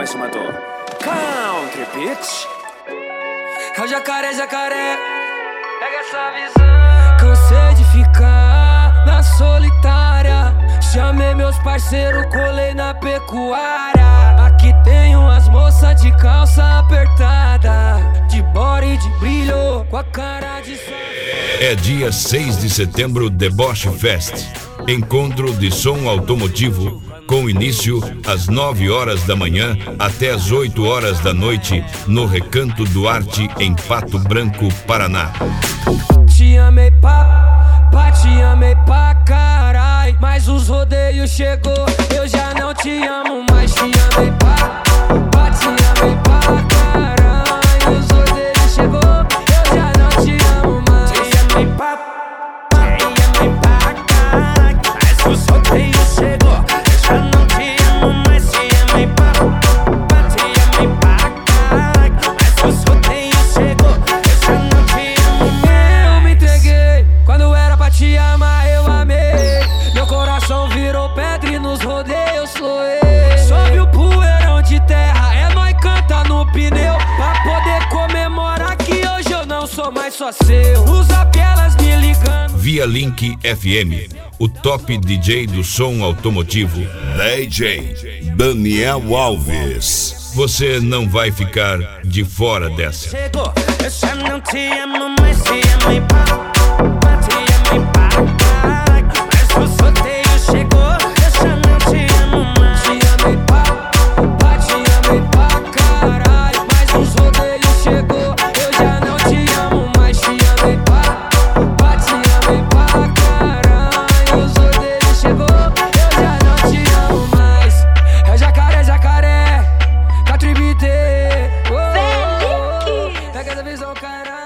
mais chamado Country Beach. É o jacaré, jacaré, pega essa visão. Cansei de ficar na solitária. Chamei meus parceiros, colei na pecuária. Aqui tem umas moças de calça apertada, de body de brilho, com a cara de sol. É dia 6 de setembro, Deboche Fest. Encontro de som automotivo, com início às 9 horas da manhã até às 8 horas da noite, no Recanto Duarte, em Pato Branco, Paraná. Te amei te amei pra carai, mas os rodeios chegou, eu já não te amo mais. Te amei te amei pra carai, os rodeios chegou, eu já não te amo mais. Te amei pra carai, mas os rodeios chegou, eu já não te amo mais. Te amei pra carai, mas os rodeios chegou, eu já não te amo mais. Eu me entreguei quando era pra te amar, eu amei. Meu coração virou pedra e nos rodeios soei. Sobe o poeirão de terra, é nóis canta no pneu, pra poder comemorar que hoje eu não sou mais só seu. Os elas me ligando. Via Link FM, o top DJ do som automotivo. DJ Daniel Alves. Você não vai ficar de fora dessa. Chegou, eu já não te amo mais. Te amei pra carai, mas os rodeios chegou, eu já não te amo mais. Te amei pra carai, mas os rodeios chegou, eu já não te amo mais. Te amei pra carai, os rodeios chegou, eu já não te amo mais. É jacaré, jacaré, Country Beat. Pega essa visão, caralho.